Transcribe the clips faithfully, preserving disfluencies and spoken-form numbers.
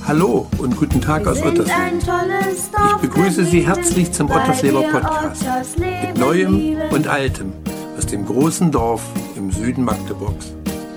Hallo und guten Tag aus Ottersleben. Ich begrüße Sie herzlich zum Ottersleber Podcast mit Neuem und Altem aus dem großen Dorf im Süden Magdeburgs.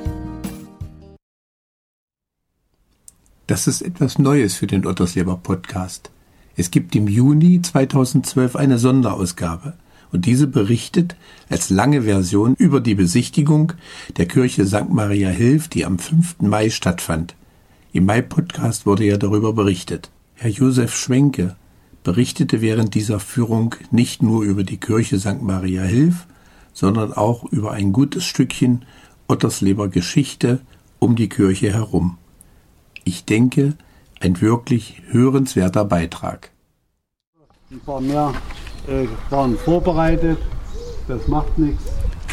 Das ist etwas Neues für den Ottersleber Podcast. Es gibt im Juni zweitausendzwölf eine Sonderausgabe und diese berichtet als lange Version über die Besichtigung der Kirche Sankt Maria Hilf, die am fünften Mai stattfand. Im Mai-Podcast wurde ja darüber berichtet. Herr Josef Schwenke berichtete während dieser Führung nicht nur über die Kirche Sankt Maria Hilf, sondern auch über ein gutes Stückchen Ottersleber Geschichte um die Kirche herum. Ich denke, ein wirklich hörenswerter Beitrag. Ein paar mehr äh, waren vorbereitet, das macht nichts.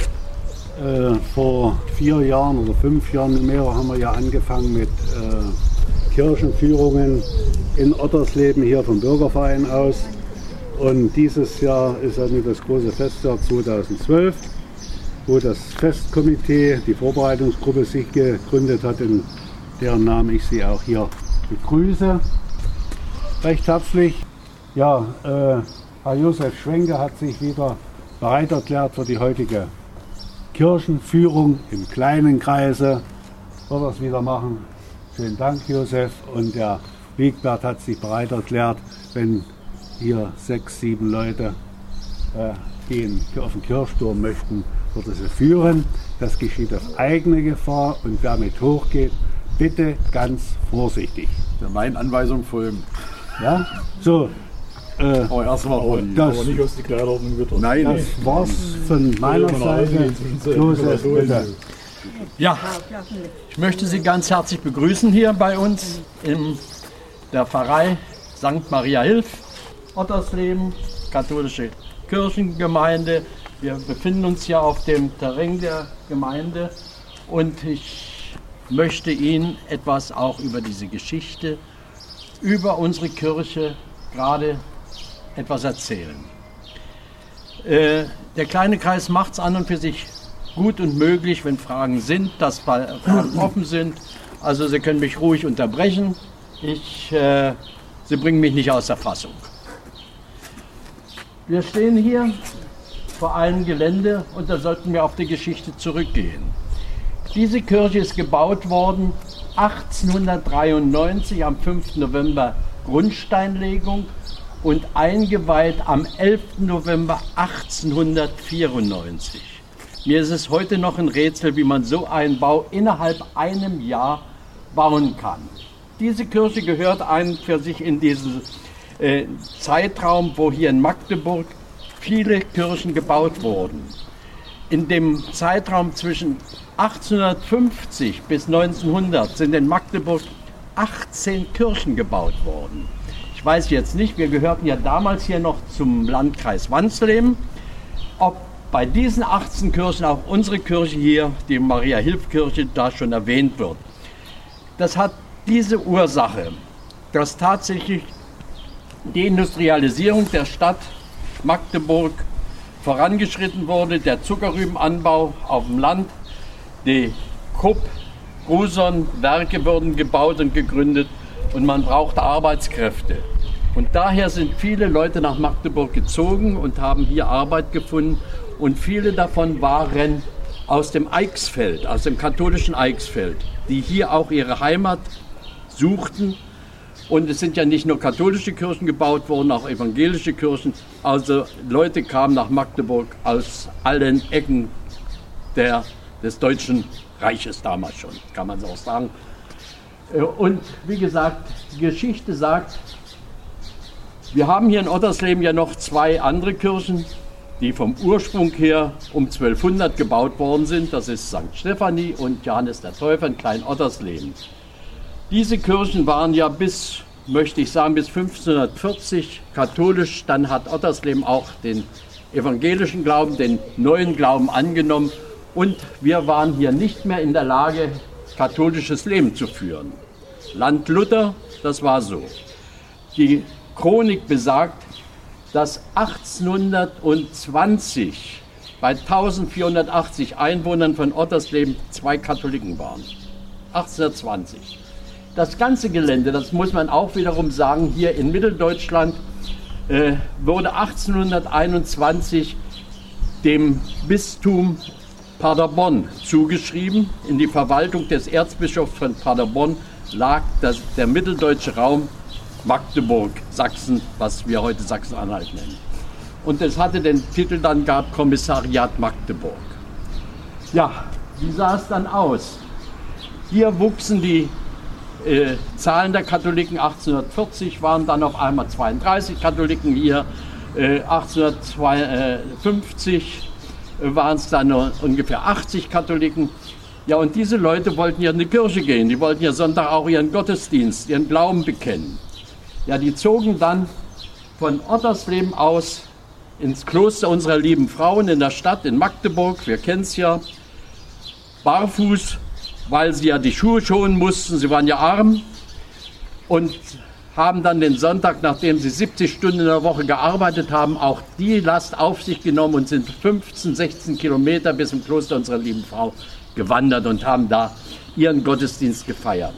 Äh, vor vier Jahren oder fünf Jahren mehr haben wir ja angefangen mit äh, Kirchenführungen in Ottersleben hier vom Bürgerverein aus. Und dieses Jahr ist also das große Festjahr zweitausendzwölf, wo das Festkomitee, die Vorbereitungsgruppe sich gegründet hat, in deren Namen ich Sie auch hier begrüße. Recht herzlich. Ja, äh, Herr Josef Schwenke hat sich wieder bereit erklärt für die heutige Kirchenführung im kleinen Kreise. Wird er es wieder machen. Vielen Dank, Josef. Und der Wiegbert hat sich bereit erklärt, wenn hier sechs, sieben Leute äh, gehen, auf den Kirchturm möchten, wird er sie führen. Das geschieht auf eigene Gefahr und wer mit hochgeht, bitte ganz vorsichtig. Der meinen Anweisung folgen. Ja, so. Äh, aber erstmal rollen. Das, aber nicht aus die Kleiderordnung wieder. Nein, das war's von meiner Seite. Josef, bitte. Ja, ich möchte Sie ganz herzlich begrüßen hier bei uns in der Pfarrei Sankt Maria Hilf, Ottersleben, katholische Kirchengemeinde. Wir befinden uns hier auf dem Terrain der Gemeinde und ich möchte Ihnen etwas auch über diese Geschichte, über unsere Kirche gerade etwas erzählen. Äh, der kleine Kreis macht es an und für sich gut und möglich, wenn Fragen sind, dass Fragen offen sind. Also Sie können mich ruhig unterbrechen. Ich, äh, Sie bringen mich nicht aus der Fassung. Wir stehen hier vor einem Gelände und da sollten wir auf die Geschichte zurückgehen. Diese Kirche ist gebaut worden achtzehnhundertdreiundneunzig, am fünften November Grundsteinlegung und eingeweiht am elften November achtzehnhundertvierundneunzig. Mir ist es heute noch ein Rätsel, wie man so einen Bau innerhalb einem Jahr bauen kann. Diese Kirche gehört ein für sich in diesen äh, Zeitraum, wo hier in Magdeburg viele Kirchen gebaut wurden. In dem Zeitraum zwischen achtzehnhundertfünfzig bis neunzehnhundert sind in Magdeburg achtzehn Kirchen gebaut worden. Ich weiß jetzt nicht, wir gehörten ja damals hier noch zum Landkreis Wansleben, ob bei diesen achtzehn Kirchen auch unsere Kirche hier, die Maria-Hilf-Kirche, da schon erwähnt wird. Das hat diese Ursache, dass tatsächlich die Industrialisierung der Stadt Magdeburg vorangeschritten wurde, der Zuckerrübenanbau auf dem Land, die Krupp, Gruson, Werke wurden gebaut und gegründet und man brauchte Arbeitskräfte. Und daher sind viele Leute nach Magdeburg gezogen und haben hier Arbeit gefunden und viele davon waren aus dem Eichsfeld, aus dem katholischen Eichsfeld, die hier auch ihre Heimat suchten. Und es sind ja nicht nur katholische Kirchen gebaut worden, auch evangelische Kirchen. Also Leute kamen nach Magdeburg aus allen Ecken der, des Deutschen Reiches damals schon, kann man so auch sagen. Und wie gesagt, die Geschichte sagt, wir haben hier in Ottersleben ja noch zwei andere Kirchen, die vom Ursprung her um zwölfhundert gebaut worden sind. Das ist Sankt Stephanie und Johannes der Täufer in Klein-Ottersleben. Diese Kirchen waren ja bis, möchte ich sagen, bis fünfzehnhundertvierzig katholisch. Dann hat Ottersleben auch den evangelischen Glauben, den neuen Glauben angenommen. Und wir waren hier nicht mehr in der Lage, katholisches Leben zu führen. Land Luther, das war so. Die Chronik besagt, dass achtzehnhundertzwanzig bei eintausendvierhundertachtzig Einwohnern von Ottersleben zwei Katholiken waren. achtzehnhundertzwanzig. das ganze Gelände, das muss man auch wiederum sagen, hier in Mitteldeutschland äh, wurde achtzehnhunderteinundzwanzig dem Bistum Paderborn zugeschrieben. In die Verwaltung des Erzbischofs von Paderborn lag das, der mitteldeutsche Raum Magdeburg, Sachsen, was wir heute Sachsen-Anhalt nennen. Und es hatte den Titel dann gehabt, Kommissariat Magdeburg. Ja, wie sah es dann aus? Hier wuchsen die äh, Zahlen der Katholiken. achtzehnhundertvierzig waren dann auf einmal zweiunddreißig Katholiken hier. Äh, achtzehnhundertfünfzig waren es dann nur ungefähr achtzig Katholiken. Ja, und diese Leute wollten ja in die Kirche gehen. Die wollten ja Sonntag auch ihren Gottesdienst, ihren Glauben bekennen. Ja, die zogen dann von Ottersleben aus ins Kloster unserer lieben Frauen in der Stadt, in Magdeburg, wir kennen es ja, barfuß, weil sie ja die Schuhe schonen mussten, sie waren ja arm, und haben dann den Sonntag, nachdem sie siebzig Stunden in der Woche gearbeitet haben, auch die Last auf sich genommen und sind fünfzehn, sechzehn Kilometer bis zum Kloster unserer lieben Frau gewandert und haben da ihren Gottesdienst gefeiert.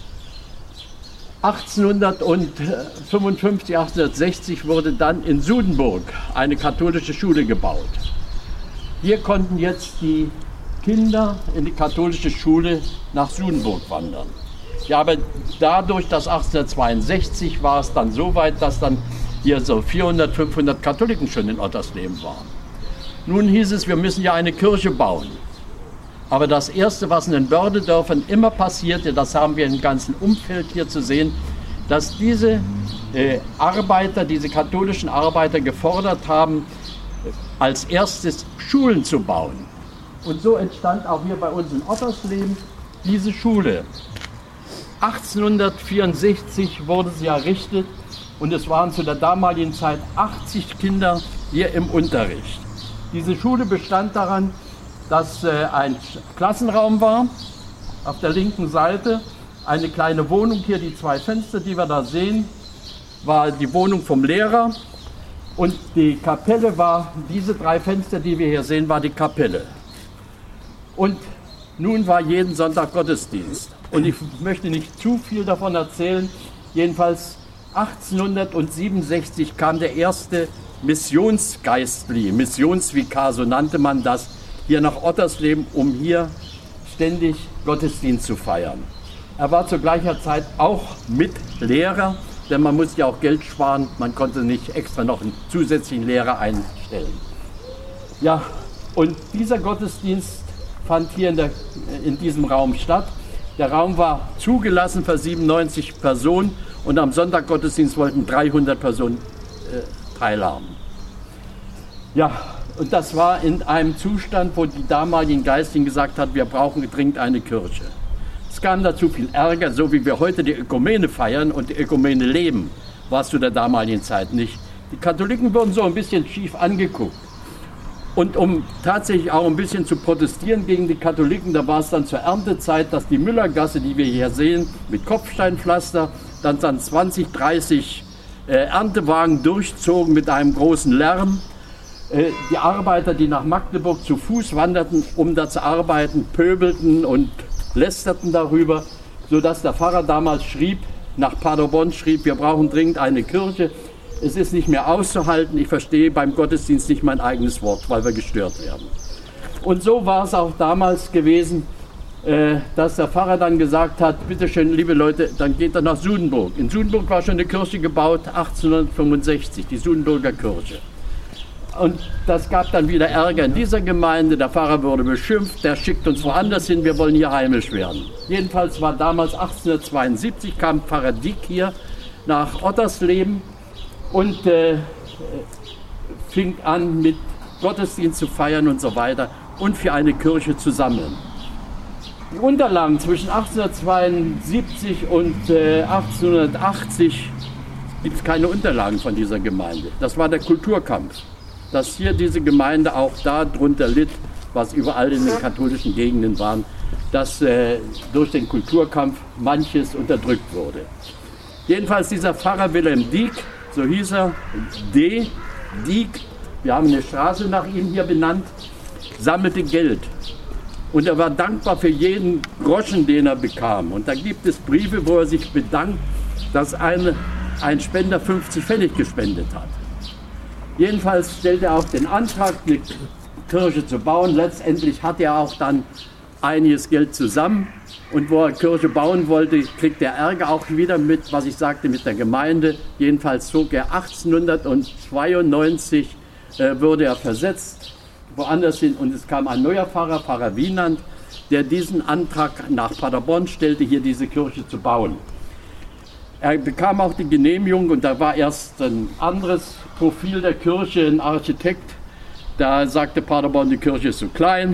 achtzehnhundertfünfundfünfzig, achtzehnhundertsechzig wurde dann in Sudenburg eine katholische Schule gebaut. Hier konnten jetzt die Kinder in die katholische Schule nach Sudenburg wandern. Ja, aber dadurch, dass achtzehnhundertzweiundsechzig war es dann so weit, dass dann hier so vierhundert, fünfhundert Katholiken schon in Ottersleben waren. Nun hieß es, wir müssen ja eine Kirche bauen. Aber das Erste, was in den Bördedörfern immer passierte, das haben wir im ganzen Umfeld hier zu sehen, dass diese äh, Arbeiter, diese katholischen Arbeiter gefordert haben, als erstes Schulen zu bauen. Und so entstand auch hier bei uns in Ottersleben diese Schule. achtzehnhundertvierundsechzig wurde sie errichtet und es waren zu der damaligen Zeit achtzig Kinder hier im Unterricht. Diese Schule bestand daran, dass äh, ein Klassenraum war, auf der linken Seite eine kleine Wohnung, hier die zwei Fenster, die wir da sehen, war die Wohnung vom Lehrer, und die Kapelle war, diese drei Fenster, die wir hier sehen, war die Kapelle. Und nun war jeden Sonntag Gottesdienst. Und ich möchte nicht zu viel davon erzählen, jedenfalls achtzehnhundertsiebenundsechzig kam der erste Missionsgeistliche, Missionsvikar, so nannte man das, hier nach Ottersleben, um hier ständig Gottesdienst zu feiern. Er war zu gleicher Zeit auch Mitlehrer, denn man musste ja auch Geld sparen, man konnte nicht extra noch einen zusätzlichen Lehrer einstellen. Ja, und dieser Gottesdienst fand hier in, der, in diesem Raum statt. Der Raum war zugelassen für siebenundneunzig Personen und am Sonntaggottesdienst wollten dreihundert Personen äh, teilhaben. Ja, und das war in einem Zustand, wo die damaligen Geistlichen gesagt haben, wir brauchen dringend eine Kirche. Es kam dazu viel Ärger, so wie wir heute die Ökumene feiern und die Ökumene leben, war es zu der damaligen Zeit nicht. Die Katholiken wurden so ein bisschen schief angeguckt. Und um tatsächlich auch ein bisschen zu protestieren gegen die Katholiken, da war es dann zur Erntezeit, dass die Müllergasse, die wir hier sehen, mit Kopfsteinpflaster, dann dann zwanzig, dreißig äh, Erntewagen durchzogen mit einem großen Lärm. Äh, die Arbeiter, die nach Magdeburg zu Fuß wanderten, um da zu arbeiten, pöbelten und lästerten darüber, sodass der Pfarrer damals schrieb, nach Paderborn schrieb, wir brauchen dringend eine Kirche. Es ist nicht mehr auszuhalten, ich verstehe beim Gottesdienst nicht mein eigenes Wort, weil wir gestört werden. Und so war es auch damals gewesen, äh, dass der Pfarrer dann gesagt hat, bitteschön, liebe Leute, dann geht er nach Sudenburg. In Sudenburg war schon eine Kirche gebaut, achtzehnhundertfünfundsechzig, die Sudenburger Kirche. Und das gab dann wieder Ärger in dieser Gemeinde, der Pfarrer wurde beschimpft, der schickt uns woanders hin, wir wollen hier heimisch werden. Jedenfalls war damals achtzehnhundertzweiundsiebzig, kam Pfarrer Dick hier nach Ottersleben, und äh, fing an mit Gottesdienst zu feiern und so weiter und für eine Kirche zu sammeln. Die Unterlagen zwischen achtzehnhundertzweiundsiebzig und äh, achtzehnhundertachtzig gibt es keine Unterlagen von dieser Gemeinde. Das war der Kulturkampf, dass hier diese Gemeinde auch darunter litt, was überall in den katholischen Gegenden war, dass äh, durch den Kulturkampf manches unterdrückt wurde. Jedenfalls dieser Pfarrer Wilhelm Dieck, so hieß er, D. Dieck, wir haben eine Straße nach ihm hier benannt, sammelte Geld. Und er war dankbar für jeden Groschen, den er bekam. Und da gibt es Briefe, wo er sich bedankt, dass eine, ein Spender fünfzig Pfennig gespendet hat. Jedenfalls stellte er auch den Antrag, eine Kirche zu bauen. Letztendlich hat er auch dann einiges Geld zusammen. Und wo er Kirche bauen wollte, kriegt er Ärger auch wieder mit, was ich sagte, mit der Gemeinde. Jedenfalls zog er achtzehnhundertzweiundneunzig, äh, wurde er versetzt, woanders hin. Und es kam ein neuer Pfarrer, Pfarrer Wienand, der diesen Antrag nach Paderborn stellte, hier diese Kirche zu bauen. Er bekam auch die Genehmigung und da war erst ein anderes Profil der Kirche, ein Architekt. Da sagte Paderborn, die Kirche ist zu klein.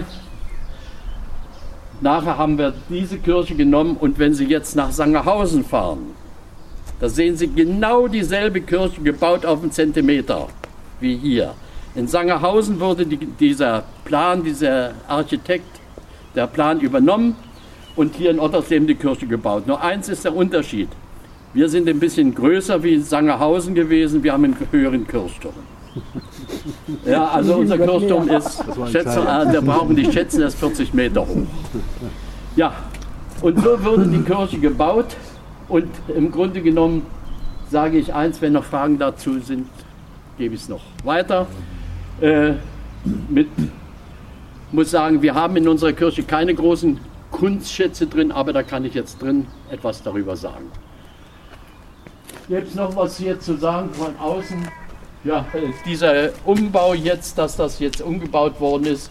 Nachher haben wir diese Kirche genommen und wenn Sie jetzt nach Sangerhausen fahren, da sehen Sie genau dieselbe Kirche gebaut auf einen Zentimeter wie hier. In Sangerhausen wurde die, dieser Plan, dieser Architekt, der Plan übernommen und hier in Ottersleben die Kirche gebaut. Nur eins ist der Unterschied. Wir sind ein bisschen größer wie Sangerhausen gewesen, wir haben einen höheren Kirchturm. Ja, also unser Kirchturm ist, schätze, wir brauchen nicht schätzen, er ist vierzig Meter hoch. Ja, und so wurde die Kirche gebaut und im Grunde genommen sage ich eins, wenn noch Fragen dazu sind, gebe ich es noch weiter. Äh, mit, muss sagen, wir haben in unserer Kirche keine großen Kunstschätze drin, aber da kann ich jetzt drin etwas darüber sagen. Gibt es noch was hier zu sagen von außen? Ja, dieser Umbau jetzt, dass das jetzt umgebaut worden ist.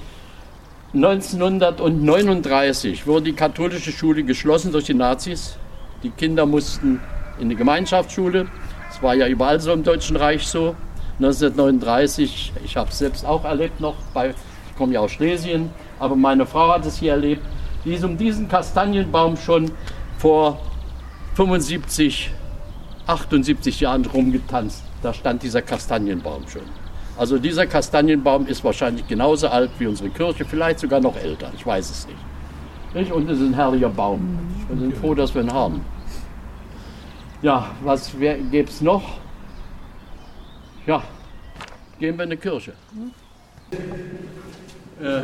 neunzehnhundertneununddreißig wurde die katholische Schule geschlossen durch die Nazis. Die Kinder mussten in die Gemeinschaftsschule. Das war ja überall so im Deutschen Reich so. neunzehnhundertneununddreißig, ich habe es selbst auch erlebt noch, bei, ich komme ja aus Schlesien, aber meine Frau hat es hier erlebt. Die ist um diesen Kastanienbaum schon vor fünfundsiebzig, achtundsiebzig Jahren rumgetanzt. Da stand dieser Kastanienbaum schon. Also dieser Kastanienbaum ist wahrscheinlich genauso alt wie unsere Kirche, vielleicht sogar noch älter, ich weiß es nicht. nicht? Und es ist ein herrlicher Baum. Wir sind froh, dass wir ihn haben. Ja, was gäbe es noch? Ja, gehen wir in die Kirche. Äh,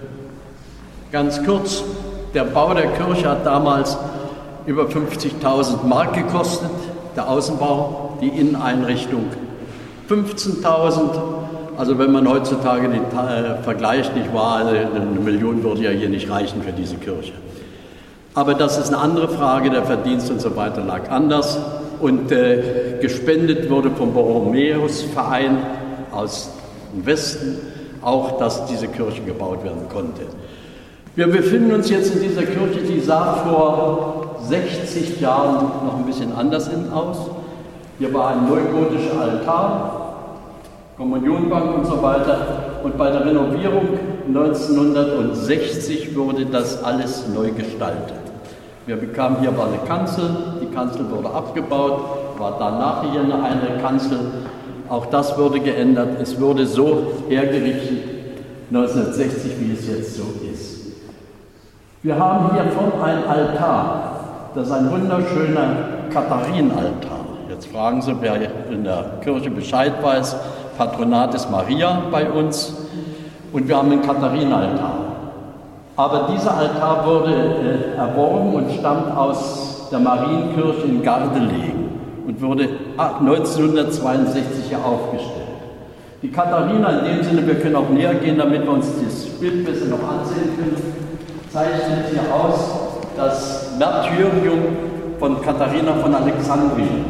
ganz kurz, der Bau der Kirche hat damals über fünfzigtausend Mark gekostet. Der Außenbau, die Inneneinrichtung fünfzehntausend. Also wenn man heutzutage den äh, vergleicht, nicht wahr, eine Million würde ja hier nicht reichen für diese Kirche. Aber das ist eine andere Frage, der Verdienst und so weiter lag anders. Und äh, gespendet wurde vom Borromäus-Verein aus dem Westen auch, dass diese Kirche gebaut werden konnte. Wir befinden uns jetzt in dieser Kirche, die sah vor sechzig Jahren noch ein bisschen anders aus. Hier war ein neugotischer Altar, Kommunionbank und so weiter. Und bei der Renovierung neunzehnhundertsechzig wurde das alles neu gestaltet. Wir bekamen hier mal eine Kanzel, die Kanzel wurde abgebaut, war danach hier eine, eine Kanzel. Auch das wurde geändert. Es wurde so hergerichtet neunzehnhundertsechzig, wie es jetzt so ist. Wir haben hier vorne einen Altar. Das ist ein wunderschöner Katharinenaltar. Jetzt fragen Sie, wer in der Kirche Bescheid weiß. Patronat ist Maria bei uns. Und wir haben einen Katharinenaltar. Aber dieser Altar wurde äh, erworben und stammt aus der Marienkirche in Gardelegen und wurde neunzehnhundertzweiundsechzig hier aufgestellt. Die Katharina, in dem Sinne, wir können auch näher gehen, damit wir uns das Bild besser noch ansehen können, zeichnet hier aus das Märtyrium von Katharina von Alexandrien.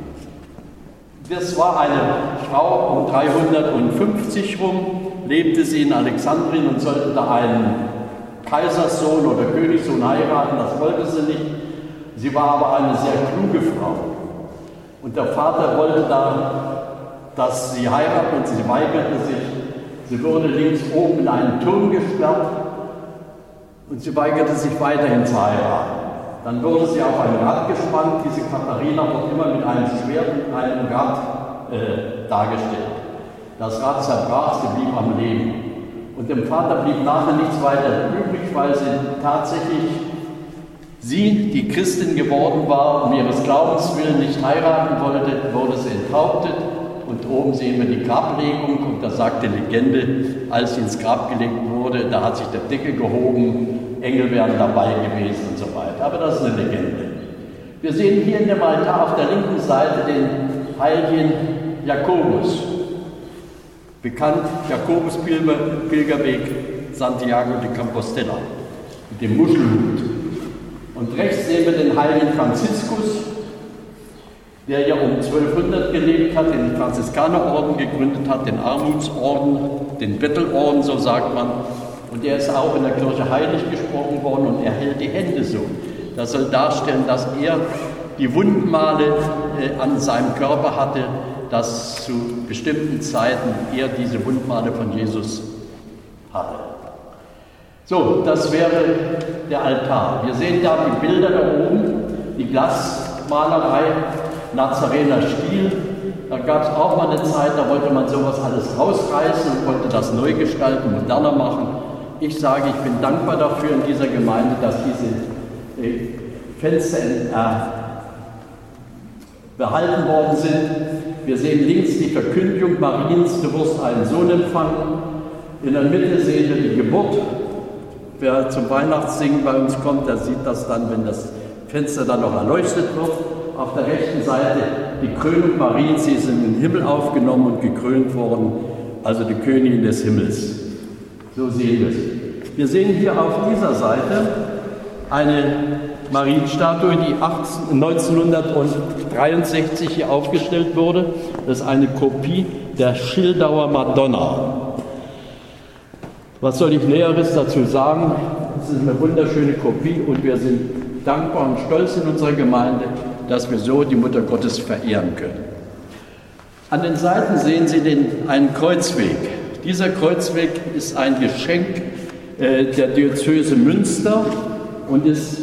Das war eine Frau um dreihundertfünfzig rum, lebte sie in Alexandrien und sollte da einen Kaiserssohn oder Königssohn heiraten, das wollte sie nicht. Sie war aber eine sehr kluge Frau. Und der Vater wollte da, dass sie heiraten und sie weigerte sich. Sie wurde links oben in einen Turm gesperrt und sie weigerte sich weiterhin zu heiraten. Dann wurde sie auf ein Rad gespannt. Diese Katharina wird immer mit einem Schwert und einem Rad äh, dargestellt. Das Rad zerbrach, sie blieb am Leben. Und dem Vater blieb nachher nichts weiter übrig, weil sie tatsächlich, sie, die Christin geworden war, um ihres Glaubens willen nicht heiraten wollte, wurde sie enthauptet Und oben sehen wir die Grablegung und da sagt die Legende, als sie ins Grab gelegt wurde, da hat sich der Deckel gehoben, Engel wären dabei gewesen und so weiter. Aber das ist eine Legende. Wir sehen hier in dem Altar auf der linken Seite den heiligen Jakobus. Bekannt, Jakobus-Pilgerweg, Santiago de Compostela, mit dem Muschelhut. Und rechts sehen wir den heiligen Franziskus, der ja um zwölfhundert gelebt hat, den Franziskanerorden gegründet hat, den Armutsorden, den Bettelorden, so sagt man. Und er ist auch in der Kirche heilig gesprochen worden und er hält die Hände so. Das soll darstellen, dass er die Wundmale äh, an seinem Körper hatte, dass zu bestimmten Zeiten er diese Wundmale von Jesus hatte. So, das wäre der Altar. Wir sehen da die Bilder da oben, die Glasmalerei, Nazarener Stil. Da gab es auch mal eine Zeit, da wollte man sowas alles rausreißen und wollte das neu gestalten, moderner machen. Ich sage, ich bin dankbar dafür in dieser Gemeinde, dass diese äh, Fenster äh, behalten worden sind. Wir sehen links die Verkündigung Mariens, du wirst einen Sohn empfangen. In der Mitte sehen wir die Geburt. Wer zum Weihnachtssingen bei uns kommt, der sieht das dann, wenn das Fenster dann noch erleuchtet wird. Auf der rechten Seite die Krönung Mariens, sie ist in den Himmel aufgenommen und gekrönt worden, also die Königin des Himmels. So sehen wir es. Wir sehen hier auf dieser Seite eine Marienstatue, die neunzehnhundertdreiundsechzig hier aufgestellt wurde. Das ist eine Kopie der Schildauer Madonna. Was soll ich Näheres dazu sagen? Es ist eine wunderschöne Kopie und wir sind dankbar und stolz in unserer Gemeinde, dass wir so die Mutter Gottes verehren können. An den Seiten sehen Sie den, einen Kreuzweg. Dieser Kreuzweg ist ein Geschenk äh, der Diözese Münster und ist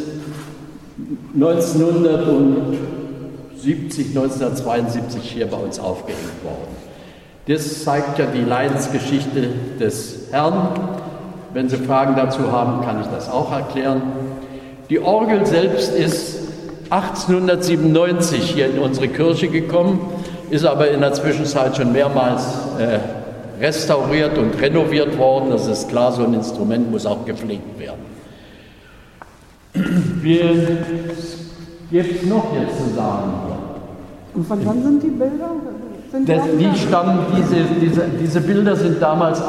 neunzehnhundertsiebzig, neunzehnhundertzweiundsiebzig hier bei uns aufgehängt worden. Das zeigt ja die Leidensgeschichte des Herrn. Wenn Sie Fragen dazu haben, kann ich das auch erklären. Die Orgel selbst ist achtzehnhundertsiebenundneunzig hier in unsere Kirche gekommen, ist aber in der Zwischenzeit schon mehrmals äh, restauriert und renoviert worden. Das ist klar, so ein Instrument muss auch gepflegt werden. Wir gibt es noch jetzt zu sagen hier. Und von wann sind die Bilder? Sind die, das, die stammen, diese, diese, diese Bilder sind damals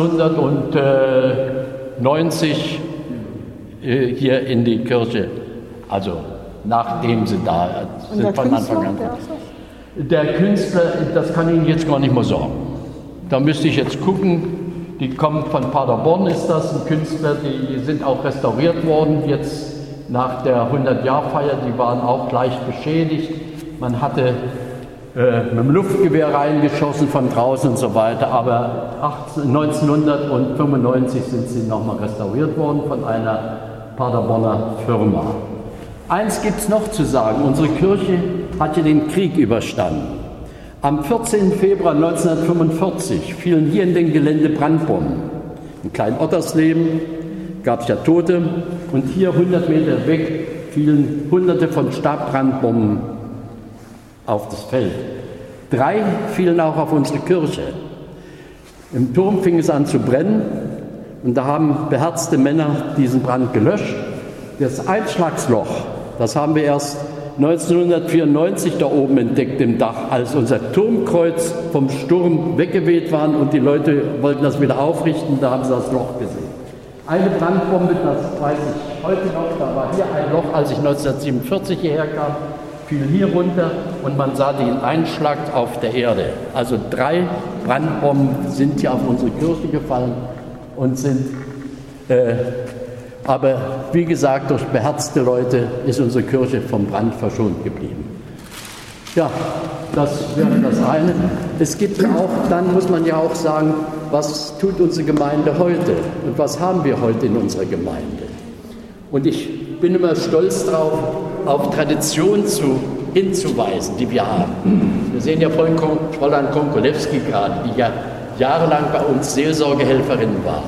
achtzehnhundertneunzig äh, hier in die Kirche, also nachdem sie da sind. Und der von Anfang an. Der Künstler, das kann ich Ihnen jetzt gar nicht mehr sagen. Da müsste ich jetzt gucken, die kommen von Paderborn, ist das, ein Künstler, die, die sind auch restauriert worden, jetzt nach der hundert-Jahr-Feier, die waren auch leicht beschädigt. Man hatte äh, mit dem Luftgewehr reingeschossen von draußen und so weiter, aber neunzehnhundertfünfundneunzig sind sie nochmal restauriert worden von einer Paderborner Firma. Eins gibt es noch zu sagen, unsere Kirche hat ja den Krieg überstanden. Am vierzehnten Februar neunzehnhundertfünfundvierzig fielen hier in dem Gelände Brandbomben. In Klein-Ottersleben gab es ja Tote und hier hundert Meter weg fielen hunderte von Stabbrandbomben auf das Feld. Drei fielen auch auf unsere Kirche. Im Turm fing es an zu brennen und da haben beherzte Männer diesen Brand gelöscht. Das Einschlagsloch, das haben wir erst neunzehnhundertvierundneunzig da oben entdeckt im Dach, als unser Turmkreuz vom Sturm weggeweht war und die Leute wollten das wieder aufrichten, da haben sie das Loch gesehen. Eine Brandbombe, das weiß ich heute noch, da war hier ein Loch, als ich neunzehnhundertsiebenundvierzig hierher kam, fiel hier runter und man sah den Einschlag auf der Erde. Also drei Brandbomben sind hier auf unsere Kirche gefallen und sind, äh, aber wie gesagt, durch beherzte Leute ist unsere Kirche vom Brand verschont geblieben. Ja, das wäre das eine. Es gibt ja auch, dann muss man ja auch sagen, was tut unsere Gemeinde heute und was haben wir heute in unserer Gemeinde? Und ich bin immer stolz darauf, auf Tradition zu, hinzuweisen, die wir haben. Wir sehen ja vorhin Fräulein Konkolewski gerade, die ja jahrelang bei uns Seelsorgehelferin war.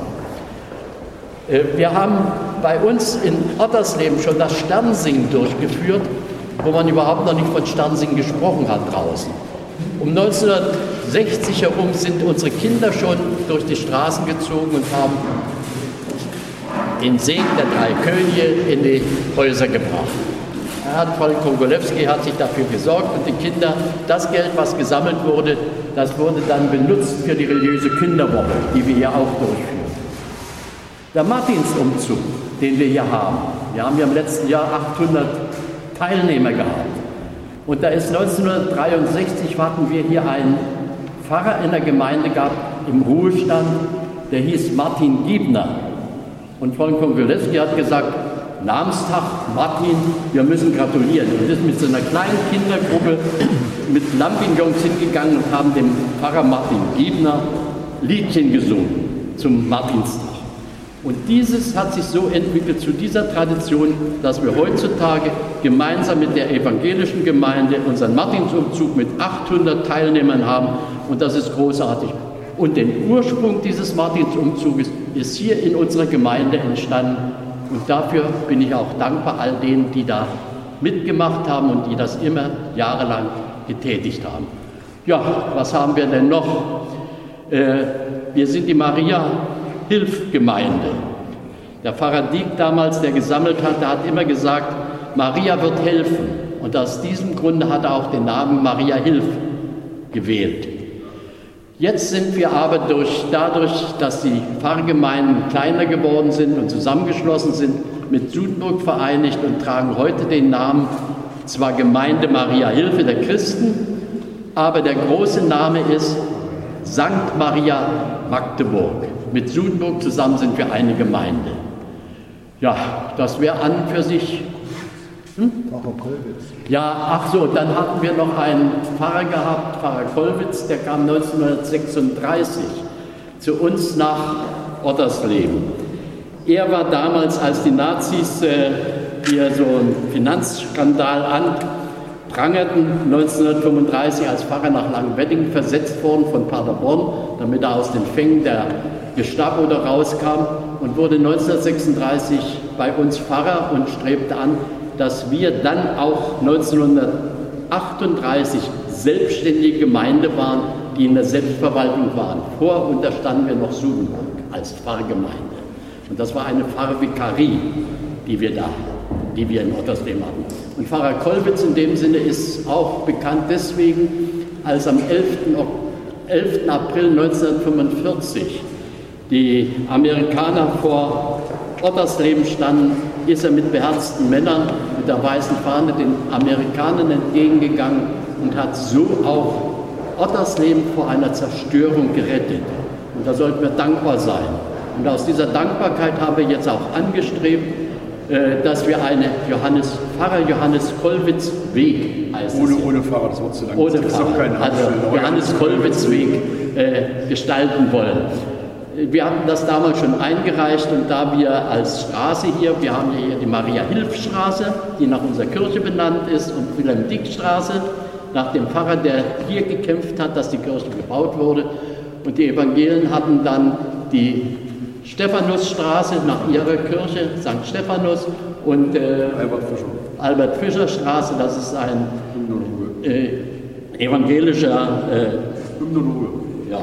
Wir haben bei uns in Ottersleben schon das Sternsingen durchgeführt, wo man überhaupt noch nicht von Sternsingen gesprochen hat draußen. Um neunzehnhundertsechzig neunzehnhundertsechzig herum sind unsere Kinder schon durch die Straßen gezogen und haben den Segen der drei Könige in die Häuser gebracht. Er hat, Paul Kongolewski hat sich dafür gesorgt und die Kinder, das Geld, was gesammelt wurde, das wurde dann benutzt für die religiöse Kinderwoche, die wir hier auch durchführen. Der Martinsumzug, den wir hier haben, wir haben ja im letzten Jahr achthundert Teilnehmer gehabt. Und da ist neunzehnhundertdreiundsechzig hatten wir hier einen Pfarrer in der Gemeinde gehabt, im Ruhestand, der hieß Martin Giebner. Und Paul Kongolewski hat gesagt, Namenstag, Martin, wir müssen gratulieren. Und ist mit so einer kleinen Kindergruppe mit Lampignons hingegangen und haben dem Pfarrer Martin Giebner Liedchen gesungen zum Martinstag. Und dieses hat sich so entwickelt zu dieser Tradition, dass wir heutzutage gemeinsam mit der evangelischen Gemeinde unseren Martinsumzug mit achthundert Teilnehmern haben. Und das ist großartig. Und der Ursprung dieses Martinsumzuges ist hier in unserer Gemeinde entstanden. Und dafür bin ich auch dankbar all denen, die da mitgemacht haben und die das immer jahrelang getätigt haben. Ja, was haben wir denn noch? Äh, wir sind die Maria-Hilf-Gemeinde. Der Pfarrer Dieck damals, der gesammelt hat, der hat immer gesagt, Maria wird helfen. Und aus diesem Grunde hat er auch den Namen Maria Hilf gewählt. Jetzt sind wir aber durch, dadurch, dass die Pfarrgemeinden kleiner geworden sind und zusammengeschlossen sind, mit Sudenburg vereinigt und tragen heute den Namen zwar Gemeinde Maria Hilfe der Christen, aber der große Name ist Sankt Maria Magdeburg. Mit Sudenburg zusammen sind wir eine Gemeinde. Ja, das wäre an und für sich. Hm? Pfarrer Kollwitz. Ja, ach so, dann hatten wir noch einen Pfarrer gehabt, Pfarrer Kollwitz, der kam neunzehnhundertsechsunddreißig zu uns nach Ottersleben. Er war damals, als die Nazis äh, hier so einen Finanzskandal anprangerten, neunzehnhundertfünfunddreißig als Pfarrer nach Langenwedding versetzt worden von Paderborn, damit er aus den Fängen der Gestapo da rauskam und wurde neunzehnhundertsechsunddreißig bei uns Pfarrer und strebte an, dass wir dann auch neunzehnhundertachtunddreißig selbstständige Gemeinde waren, die in der Selbstverwaltung waren. Vor unterstanden wir noch Sudenburg als Pfarrgemeinde. Und das war eine Pfarrvikarie, die wir da, die wir in Ottersleben hatten. Und Pfarrer Kollwitz in dem Sinne ist auch bekannt deswegen, als am elften April neunzehnhundertfünfundvierzig die Amerikaner vor Ottersleben standen, ist er mit beherzten Männern mit der weißen Fahne den Amerikanern entgegengegangen und hat so auch Ottersleben vor einer Zerstörung gerettet. Und da sollten wir dankbar sein. Und aus dieser Dankbarkeit haben wir jetzt auch angestrebt, dass wir eine Johannes, Pfarrer Johannes Kollwitz Weg heißt ohne, es ohne Pfarrer, das Wort zu lang. Ohne Pfarrer, also Johannes Kollwitz Weg äh, gestalten wollen. Wir hatten das damals schon eingereicht und da wir als Straße hier, wir haben hier die Maria-Hilf-Straße, die nach unserer Kirche benannt ist, und Wilhelm-Dick-Straße, nach dem Pfarrer, der hier gekämpft hat, dass die Kirche gebaut wurde. Und die Evangelien hatten dann die Stephanusstraße nach ihrer Kirche, Sankt Stephanus, und äh, Albert Fischer. Albert Fischer Straße, das ist ein äh, evangelischer äh, ja.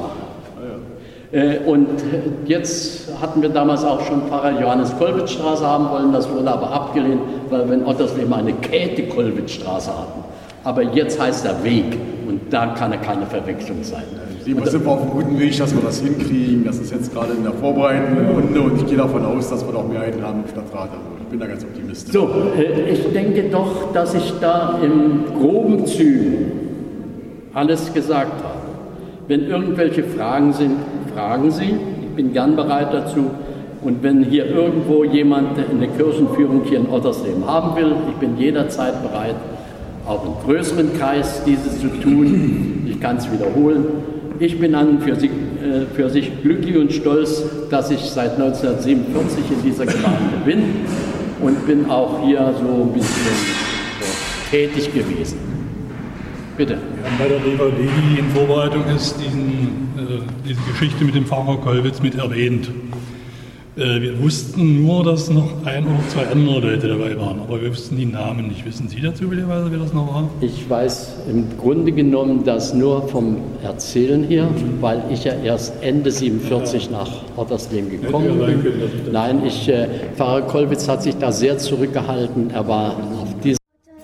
Äh, und jetzt hatten wir damals auch schon Pfarrer Johannes Kollwitz Straße haben wollen, das wurde aber abgelehnt, weil wir in Ottersleben eine Käthe Kollwitz Straße hatten. Aber jetzt heißt er Weg und da kann er keine Verwechslung sein. Wir sind auf einem guten Weg, dass wir das hinkriegen. Das ist jetzt gerade in der vorbereitenden Runde und ich gehe davon aus, dass wir auch Mehrheiten haben im Stadtrat. Also ich bin da ganz optimistisch. So, äh, ich denke doch, dass ich da in groben Zügen alles gesagt habe. Wenn irgendwelche Fragen sind, fragen Sie. Ich bin gern bereit dazu. Und wenn hier irgendwo jemand eine Kirchenführung hier in Ottersleben haben will, ich bin jederzeit bereit, auch im größeren Kreis dieses zu tun. Ich kann es wiederholen. Ich bin an und für sich, äh, für sich glücklich und stolz, dass ich seit neunzehnhundertsiebenundvierzig in dieser Gemeinde bin und bin auch hier so ein bisschen äh, tätig gewesen. Bitte. Wir haben bei der D V D, die in Vorbereitung ist, diesen, äh, diese Geschichte mit dem Pfarrer Kollwitz mit erwähnt. Äh, wir wussten nur, dass noch ein oder zwei andere Leute dabei waren, aber wir wussten die Namen nicht. Wissen Sie dazu zufälligerweise, wer das noch war? Ich weiß im Grunde genommen das nur vom Erzählen hier, weil ich ja erst Ende siebenundvierzig nach Ottersleben gekommen bin. Nein, ich, äh, Pfarrer Kollwitz hat sich da sehr zurückgehalten. Er war auf diesem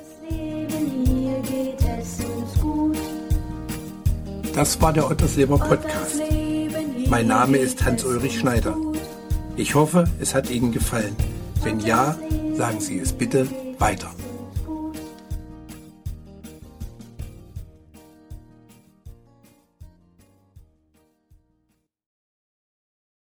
Das war der Ottersleber Podcast. Mein Name ist Hans-Ulrich Schneider. Ich hoffe, es hat Ihnen gefallen. Wenn ja, sagen Sie es bitte weiter.